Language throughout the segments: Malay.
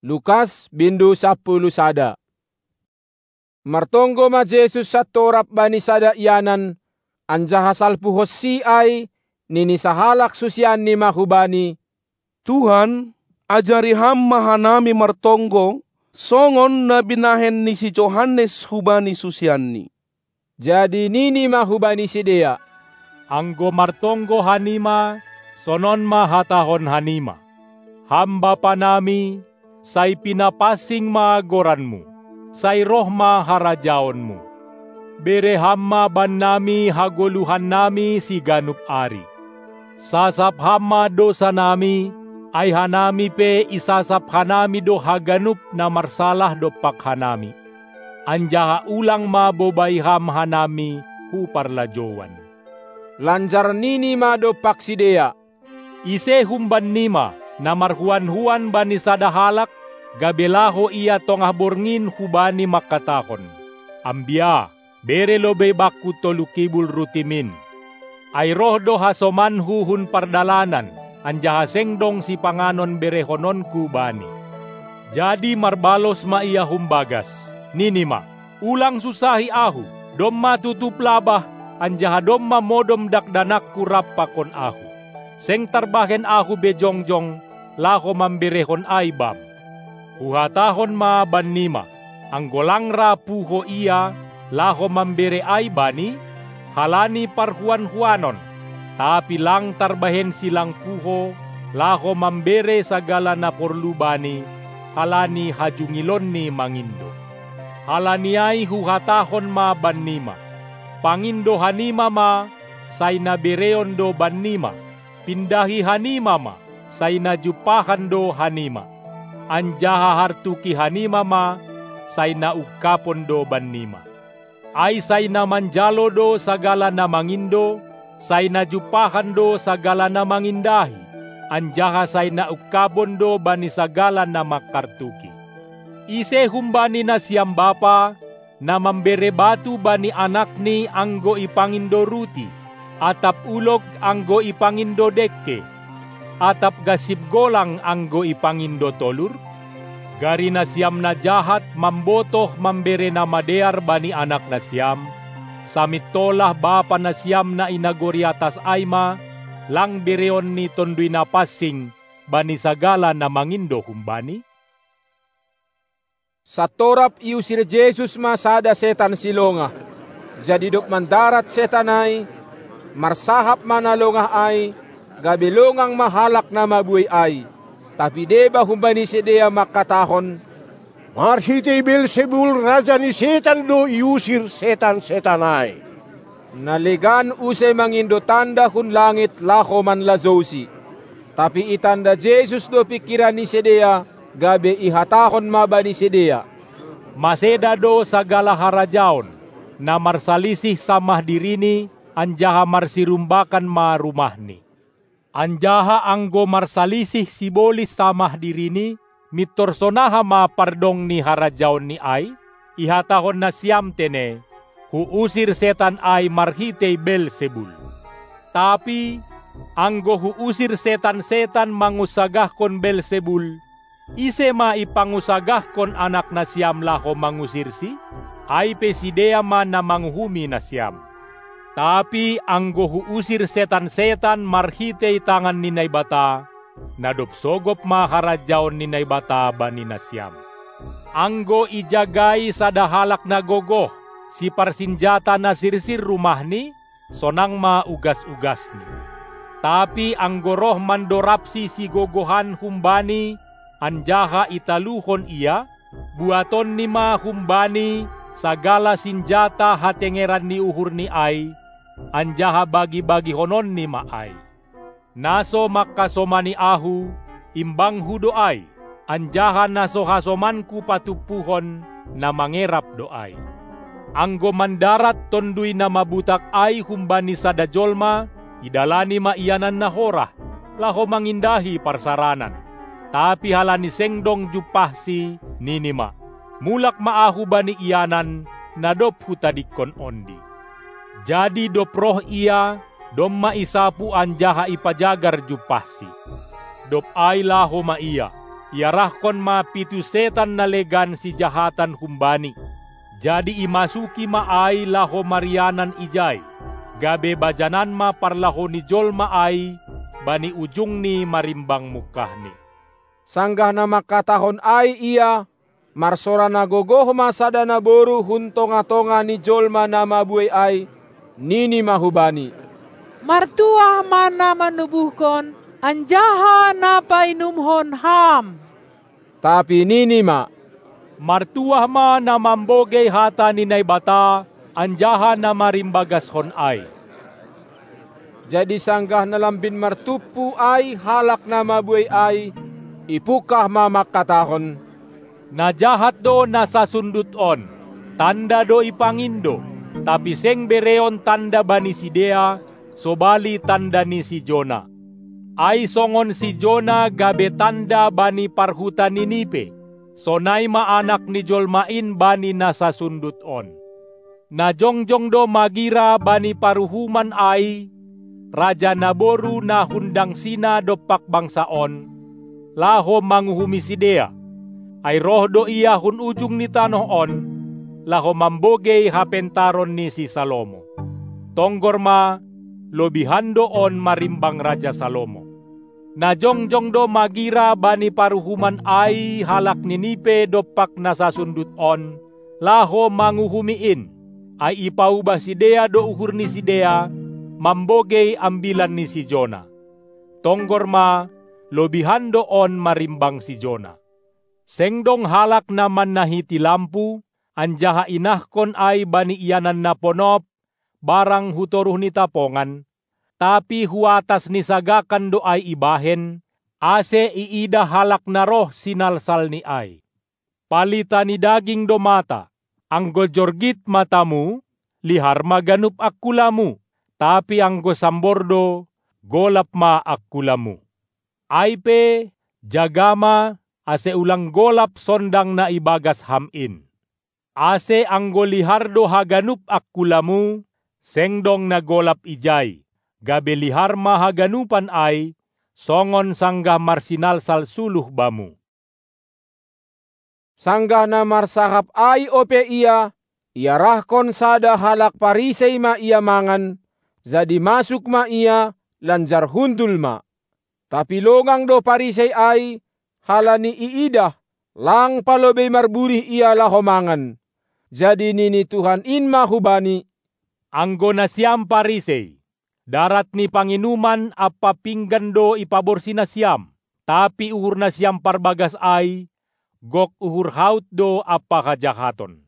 Lukas bindu 10 sada. Martonggo ma Jesus sa torap bani sada ianan, anjaha salpuhos si ay, nini sahalak susian ni mahubani. Tuhan, ajari hamma hanami martonggo, songon na binahen ni si Johannes hubani susianni. Jadi nini mahubani si Dea. Anggo martonggo hanima, sonon mahatahon hanima. Hamba panami, say pinapasing maagoranmu, say roh maharajaonmu. Bere hamma ban nami hagoluhan nami si ganup ari. Sasap hamma dosa nami, ay hanami pe isasap hanami do haganup na marsalah do pak hanami. Anjaha ulang mabobay ham hanami hu parlajowan. Lanjar nini ma do pak si Dea. Ise humban nima, na marhuan-huan bani sadahalak, gabelaho iya tongah borngin hubani makatakon. Ambia, bere lobe baku tolukibul rutimin. Ay roh do hasoman huhun pardalanan, anjaha sengdong si panganon berehonon kubani. Jadi marbalos ma iya humbagas, ninima, ulang susahi ahu, domma tutup labah, anjaha domma modom dakdanak kurap pakon ahu. Seng tarbahen ahu bejongjong, laho mamberehon aibam. Huhatahon ma banima, ang golangra puho iya, laho mambere aibani, halani parhuan-huanon, tapi lang tarbahen silang puho, laho mambere sagala na porlubani, halani hajungilon ni mangindo. Halani ay huhatahon ma banima, pangindo hanima ma, say nabereon do banima, pindahi hanima ma, say najupahan do hanima. Anjaha hartuki hanima ma, say naugkapon do banima. Ay say namanjalo do sagala na mangindo, say najupahan do sagala na mangindahi. Anjaha say naugkapon do bani sagala na makartuki. Ise humbani na siyam bapa, na mambere batu bani anak ni anggo ipangindo ruti, atap ulog anggo ipangindo dekke, atap gasip golang anggo ipangindo tolur. Gari na siyam na jahat mambotoh mambere na madear bani anak na siyam, samitolah bapa na siyam na inagori atas aima, lang bereon ni tonduy na pasing bani sagala na mangindo humbani. Sa torap iusir Jesus masada setan silonga. Jadi dok mandarat setan ay, marsahap manalongah ay, gabilongang mahalak na mabuhay ay. Tapi deba humbani si Dea makatahon, marhiti Beelzebul raja ni setan do iusir setan-setan ay. Naligan usay mangindo tanda kun langit laho man lazosi. Tapi itanda Jesus do pikiran ni si Dea, gabe ihatahon mabani si Dea. Maseda do sagala harajaon, na marsalisih samah dirini, anjaha marsirumbakan ma rumahni. Anjaha anggo marsalisih sibolis samah dirini, mitorsonaha ma pardong ni harajaon ni ay, ihatahon na siyam tene, huusir setan ay marhitei Beelzebul. Tapi, anggo huusir setan-setan mangusagah kon Beelzebul, ise ma ipangusagah kon anak na siyam laho mangusir si, ay pe si Dea ma na manghumi na siyam. Tapi anggo huusir setan-setan marhitei tangan ni naibata, nadop sogop maharajaon ni naibata bani na siyam. Anggo ijagai sadahalak na gogoh, si parsinjata na sirsir rumahni, sonang maugas-ugas ni. Tapi anggo roh mandorapsi si gogohan humbani, anjaha italuhon iya, buaton ni ma humbani, sagala sinjata hatengeran ni uhur ni ay, anjaha bagi-bagi honon ni maay. Naso makasomani ahu, imbang hudoay, anjaha naso hasomanku patupuhon na mangerap doay. Anggo mandarat tonduy na mabutak ay humbani sada jolma, idalani maiyanan na horah, laho mangindahi parsaranan. Tapi halani sengdong jupah si ninima, mulak maahu bani iyanan, nadop hutadikon ondi. Jadi dop roh ia, dom maisapu anjaha ipajagar jupahsi. Dop ay laho ma iya, Iarahkon ma pitu setan na legan si jahatan humbani. Jadi imasuki maay laho marianan ijay. Gabe bajanan ma parlaho ni jol maay bani ujung ni marimbang mukahni. Sanggah na makatahon ay iya, marsora na gogoh masada na boru huntonga-tonga ni jolma na mabuhay ay, nini mahubani. Martuah mana manubuhkon, anjaha na painumhon ham. Tapi nini ma, martuah ma na mambogay hata ni naibata, anjaha na marimbagas hon ay. Jadi sanggah na lambin martupu ay, halak na mabuhay ay, ipukah ma makatahon. Najahat do nasasundut on, tanda do ipangindo, tapi seng bereon tanda bani si Dea, sobali tanda ni si Jona. Ay songon si Jona gabe tanda bani parhuta Ninipe, sonay maanak ni Jolmain bani nasasundut on. Najongjong do magira bani paruhuman ay, Raja Naboru na hundang sina dopak bangsaon, laho manguhumi si Dea. Ay roh do iya hun ujung ni tanoh on, laho mambogey hapentaron ni si Salomo. Tonggor ma, lobihan doon marimbang Raja Salomo. Najongjong do magira bani paruhuman ay halak Ninipe dopak nasasundut on, laho manguhumiin. Ay ipaubah si Dea do uhur ni si Dea, mambogey ambilan ni si Jona. Tonggor ma, lobihan doon marimbang si Jona. Sengdong halak naman nahiti lampu, anjaha inahkon ay bani iyanan na ponop, barang hutoruh ni tapongan, tapi huatas ni sagakan do ay ibahen, ase iida halak na roh sinalsal ni ay. Palita ni daging do mata, ang gojorgit matamu, lihar maganup akkulamu, tapi ang gosambordo, golap ma akkulamu. Aype, jagama, ase ulang golap sondang na ibagas hamin. Ase ang golihardo haganup akkulamu, sengdong na golap ijay, gabe lihar mahaganupan ay, songon sanggah marsinalsal suluh bamu. Sanggah na marsahap ay ope iya, iarahkon sada halak parisay ma iya mangan, jadi masuk ma iya, lanjar hundul ma. Tapi longang do parisay ay, halani iidah, lang palobay marburih iya lahomangan. Jadi nini Tuhan in mahubani. Anggo na siyam parisay, darat ni panginuman apa pinggan do ipaborsi na siyam, tapi uhur na siyam parbagas ay, gok uhur haut do apa kajahaton.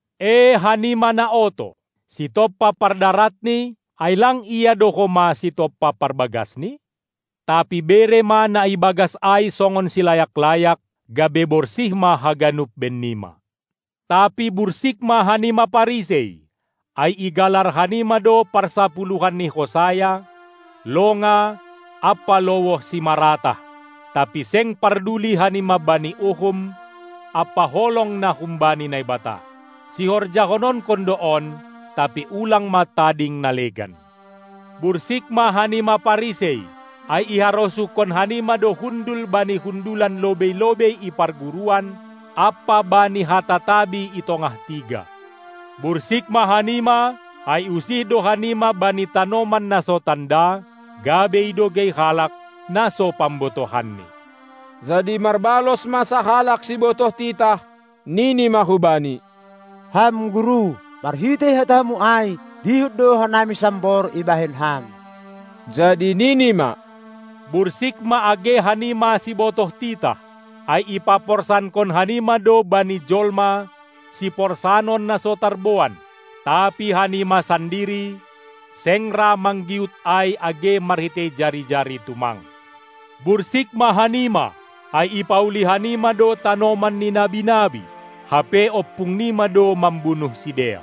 Hanima na oto, si toppa pardarat ni, ay lang iya do koma si toppa parbagas ni? Tapi bere ma na ibagas ay songon silayak-layak, gabe borsih ma haganup bennima. Tapi bursik ma hanima parisay, ay igalar hanima do parsapuluhan ni Hosaya, longa, apalowoh si Marata. Tapi seng parduli hanima bani uhum, apaholong na humbani na ibata. Si horjahonon kondoon, tapi ulang matading nalegan. Bursik ma hanima parisay, ay iharosukon hanima do hundul bani hundulan lobey-lobey iparguruan, apa bani hatatabi itongah tiga. Bursik mahanima, ay usih do hanima bani tanoman na so tanda, gabe do gay halak na so pambotohan ni. Jadi marbalos masa halak si botoh titah, nini mahubani. Ham guru, marhite hatamu ay, dihut do hanami sambor ibahin ham. Jadi nini ma, bursik maage hanima si botoh tita, ay ipaporsan kon hanima do bani jolma, si porsanon na sotarboan, tapi hanima sandiri, sengra manggiut ay age marhite jari-jari tumang. Bursik mahanima, ay ipauli hanima do tanoman ni nabi-nabi, hape opung nima do mambunuh si Dea.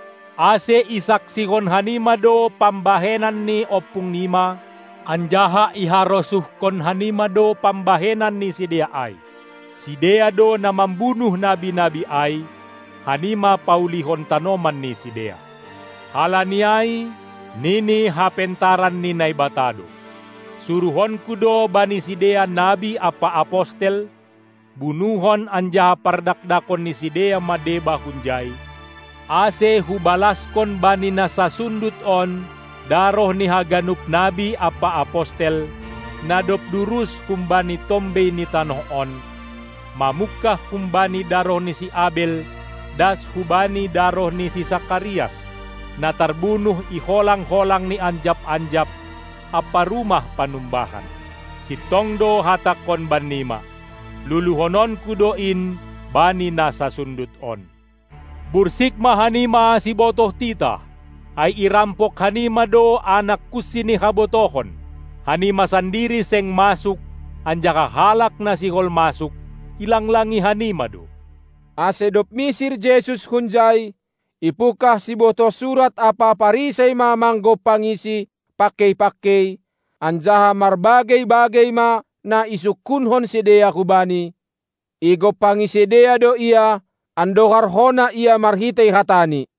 Ase isaksihon hanima do pambahenan ni opung nima, anjaha iharosuh kon hanima do pambahenan ni si Dea ay. Si Dea do na mambunuh nabi-nabi ay, hanima paulihon tanoman ni si Dea. Halani ay, nini hapentaran ni naibatado. Suruhon kudo bani si Dea nabi apa apostel, bunuhon anjaha pardakdakon ni sidea madeba hunjay, ase hubalaskon bani nasasundut on daroh ni haganup nabi apa apostel, nadop durus kumbani tombe ni tanoh on, mamukah kumbani daroh ni si Abel, das hubani daroh ni si Sakarias, na tarbunuh iholang-holang ni anjap-anjap, apa rumah panumbahan. Si tongdo hatakon banima, luluhonon kudoin bani nasa sundut on. Bursik mahanima si botoh tita, ay irampok hanima do anak kusini habotohon. Hanima sandiri seng masuk, anjaka halak na sihol masuk, ilang langi hanima do. Ase dop misir Jesus hunjay, ipukah si botoh surat apa parisay mamanggo pangisi pakay-pakay, anjaha marbagai-bagai ma na isukunhon sidea kubani. Igo pangisidea do ia, andohar hona ia marhitay hatani.